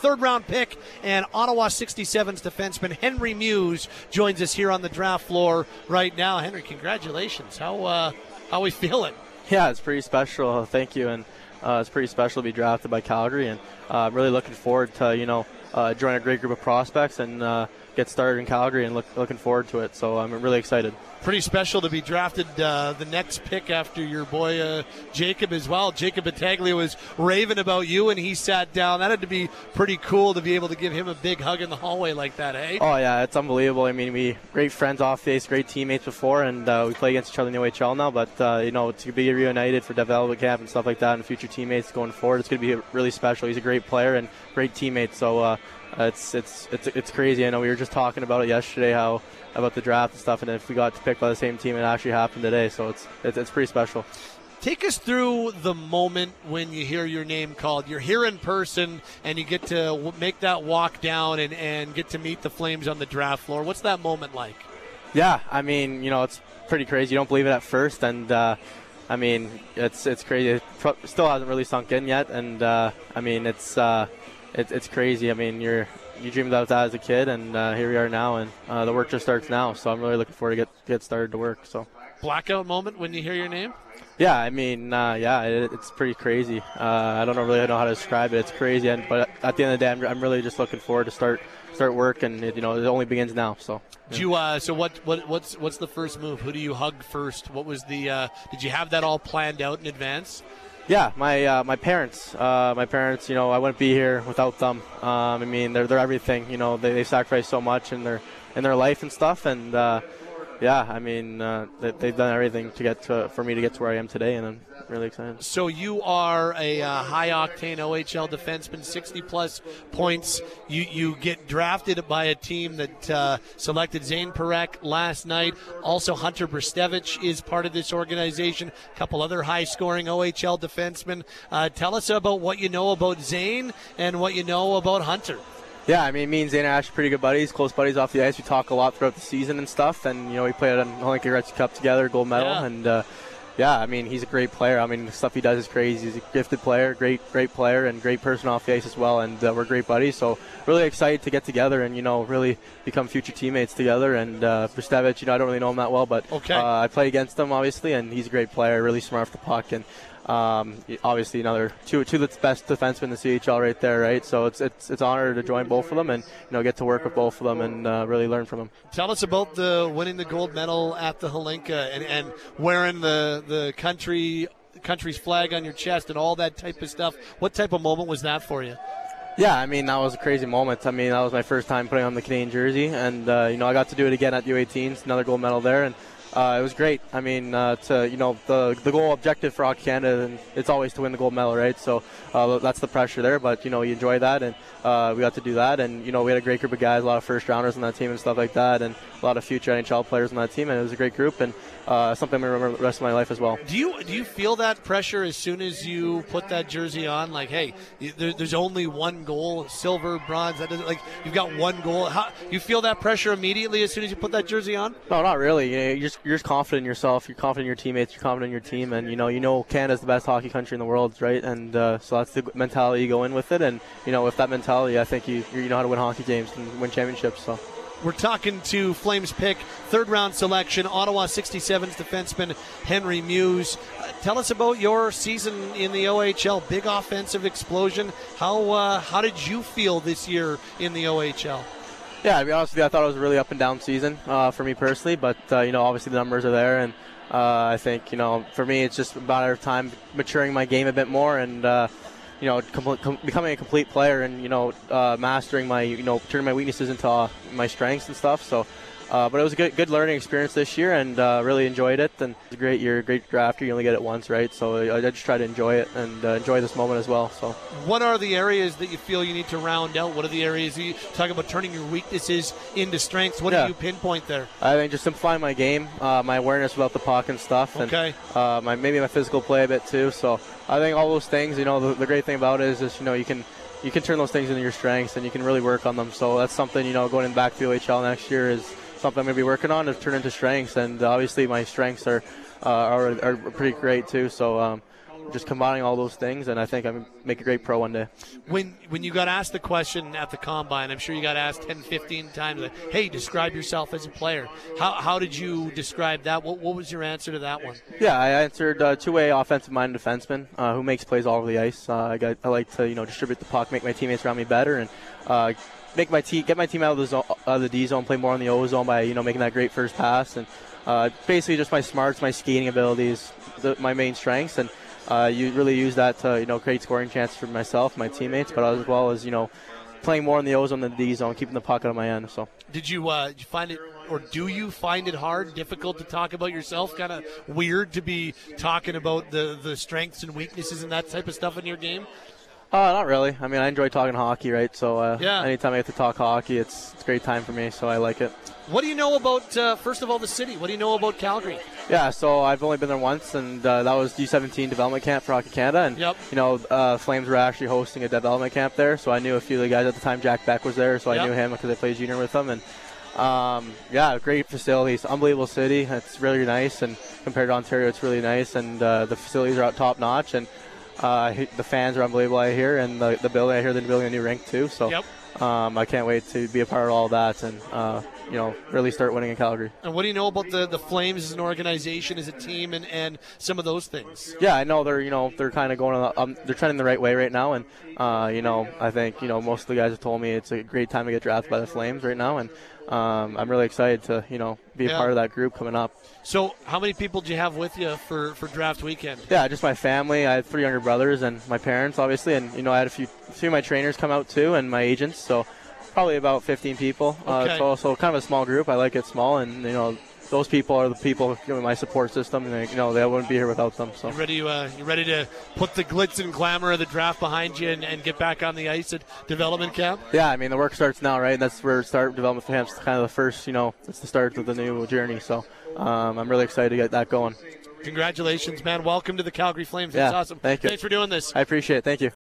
third-round pick, and Ottawa 67's defenseman Henry Muse joins us here on the draft floor right now. Henry, congratulations. How we feeling? Yeah, it's pretty special. Thank you, and it's pretty special to be drafted by Calgary, and I'm really looking forward to join a great group of prospects and get started in Calgary, and looking forward to it. So I'm really excited. Pretty special to be drafted the next pick after your boy Jacob as well. Jacob Battaglia was raving about you, and he sat down. That had to be pretty cool to be able to give him a big hug in the hallway like that, eh? Oh, yeah, it's unbelievable. I mean, we great friends off the ice, great teammates before, and we play against each other in the OHL now. But, to be reunited for development camp and stuff like that and future teammates going forward, it's going to be really special. He's a great player and great teammate, so it's crazy. I know we were just talking about it yesterday, about the draft and stuff, and if we got to pick by the same team, it actually happened today, so it's pretty special. Take us through the moment when you hear your name called. You're here in person, and you get to make that walk down and get to meet the Flames on the draft floor. What's that moment like? Yeah, I mean, it's pretty crazy. You don't believe it at first, and I mean, it's crazy. It still hasn't really sunk in yet, and I mean, it's crazy. I mean, you dreamed about that as a kid, and here we are now, and the work just starts now. So I'm really looking forward to get started to work. So blackout moment when you hear your name? Yeah, I mean, it's pretty crazy. I don't really know how to describe it. It's crazy, but at the end of the day, I'm really just looking forward to start work, and it only begins now. So. Yeah. What's the first move? Who do you hug first? What was the? Did you have that all planned out in advance? Yeah, my parents. I wouldn't be here without them. I mean, they're everything. They sacrificed so much in their life and stuff, and I mean, they've done everything for me to get to where I am today, and I'm really excited. So you are a high-octane OHL defenseman, 60-plus points. You get drafted by a team that selected Zane Parekh last night. Also, Hunter Brzustewicz is part of this organization. A couple other high-scoring OHL defensemen. Tell us about what you know about Zane and what you know about Hunter. Yeah, I mean, me and Zane are actually pretty good buddies, close buddies off the ice. We talk a lot throughout the season and stuff, and, we played on the Hlinka Gretzky Cup together, gold medal, and, I mean, he's a great player. I mean, the stuff he does is crazy. He's a gifted player, great player, and great person off the ice as well, and we're great buddies, so really excited to get together and, really become future teammates together, and Brzustewicz, I don't really know him that well, but I play against him, obviously, and he's a great player, really smart off the puck, and obviously another two of the best defensemen in the CHL right there, right? So it's an honor to join both of them and get to work with both of them and really learn from them. Tell us about the winning the gold medal at the Hlinka and wearing the country's flag on your chest and all that type of stuff. What type of moment was that for you? Yeah, I mean, that was a crazy moment. I mean, that was my first time putting on the Canadian jersey, and I got to do it again at U18s, another gold medal there, and it was great. I mean, the goal objective for Hockey Canada, and it's always to win the gold medal, right? So that's the pressure there, but, you enjoy that, and we got to do that, and, we had a great group of guys, a lot of first-rounders on that team and stuff like that, and a lot of future NHL players on that team, and it was a great group, and something I remember the rest of my life as well. Do you feel that pressure as soon as you put that jersey on? Like, hey, there's only one goal, silver, bronze. That doesn't, like, you've got one goal. How you feel that pressure immediately as soon as you put that jersey on? No, not really. You're just confident in yourself. You're confident in your teammates. You're confident in your team, and you know Canada's the best hockey country in the world, right? And so that's the mentality you go in with it. And with that mentality, I think you know how to win hockey games and win championships. So. We're talking to Flames pick, third-round selection, Ottawa 67's defenseman Henry Muse. Tell us about your season in the OHL. Big offensive explosion. How did you feel this year in the OHL? Yeah, to be honest with you, I thought it was a really up-and-down season for me personally, but, obviously the numbers are there, and I think, for me it's just a matter of time maturing my game a bit more and, becoming a complete player and, mastering my, turning my weaknesses into my strengths and stuff. So, but it was a good learning experience this year and really enjoyed it. And it's a great year, great draft year. You only get it once, right? So I just try to enjoy it and enjoy this moment as well. So, what are the areas that you feel you need to round out? What are the areas you talk about turning your weaknesses into strengths? What do you pinpoint there? I think just simplifying my game, my awareness without the puck and stuff. Okay. And maybe my physical play a bit too. So I think all those things, the great thing about it is just, you can turn those things into your strengths and you can really work on them. So that's something, going back to the OHL next year is something I'm going to be working on to turn into strengths. And obviously my strengths are pretty great too. So just combining all those things, and I think I'm make a great pro one day. When you got asked the question at the combine, I'm sure you got asked 10, 15 times, like, hey, describe yourself as a player. How did you describe that? What was your answer to that one? Yeah, I answered two-way offensive-minded defenseman who makes plays all over the ice. I like to distribute the puck, make my teammates around me better, and get my team out of the D zone, play more in the O zone by making that great first pass, and basically just my smarts, my skating abilities, my main strengths, and you really use that to create scoring chances for myself, my teammates, but as well as playing more in the O zone than the D zone, keeping the puck out of my end. So did you find it, or do you find it hard, difficult to talk about yourself? Kind of weird to be talking about the strengths and weaknesses and that type of stuff in your game? Not really. I mean, I enjoy talking hockey, right? So anytime I get to talk hockey, it's a great time for me, so I like it. What do you know about, first of all, the city? What do you know about Calgary? Yeah, so I've only been there once, and that was U17 development camp for Hockey Canada. And, Flames were actually hosting a development camp there, so I knew a few of the guys at the time. Jack Beck was there, so I knew him because I played junior with him. And, great facilities, unbelievable city. It's really nice, and compared to Ontario, it's really nice, and the facilities are top-notch, and the fans are unbelievable, I hear, and the building, I hear they're building a new rink too. So I can't wait to be a part of all of that and really start winning in Calgary. And what do you know about the Flames as an organization, as a team, and some of those things? Yeah, I know they're kind of going they're trending the right way right now, and I think most of the guys have told me it's a great time to get drafted by the Flames right now, and I'm really excited to be a part of that group coming up. So how many people do you have with you for draft weekend? Yeah, just my family. I have 3 younger brothers and my parents, obviously, and I had a few of my trainers come out too, and my agents. So probably about 15 people. Okay. It's also kind of a small group. I like it small, and those people are the people in my support system, and they wouldn't be here without them. So you ready to put the glitz and glamour of the draft behind you and get back on the ice at development camp? Yeah, I mean the work starts now, right? That's where development camp's kind of the first. It's the start of the new journey. So I'm really excited to get that going. Congratulations, man! Welcome to the Calgary Flames. Yeah, That's awesome. Thank you. Thanks for doing this. I appreciate it. Thank you.